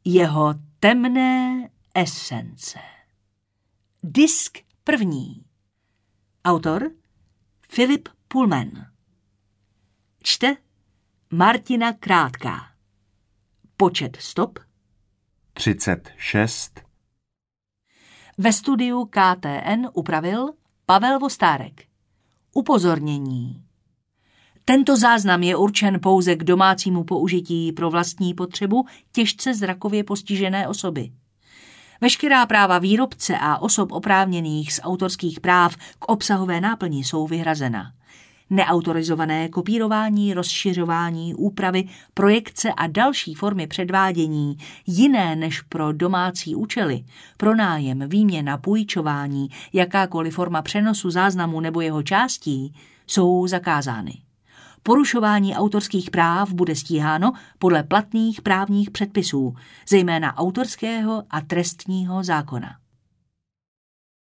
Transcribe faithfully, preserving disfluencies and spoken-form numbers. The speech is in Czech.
Jeho temné esence. Disk první. Autor Philip Pullman. Čte Martina Krátká. Počet stop třicet šest. Ve studiu K T N upravil Pavel Vostárek. Upozornění. Tento záznam je určen pouze k domácímu použití pro vlastní potřebu těžce zrakově postižené osoby. Veškerá práva výrobce a osob oprávněných z autorských práv k obsahové náplni jsou vyhrazena. Neautorizované kopírování, rozšiřování, úpravy, projekce a další formy předvádění, jiné než pro domácí účely, pronájem, výměna, půjčování, jakákoliv forma přenosu záznamu nebo jeho částí, jsou zakázány. Porušování autorských práv bude stíháno podle platných právních předpisů, zejména autorského a trestního zákona.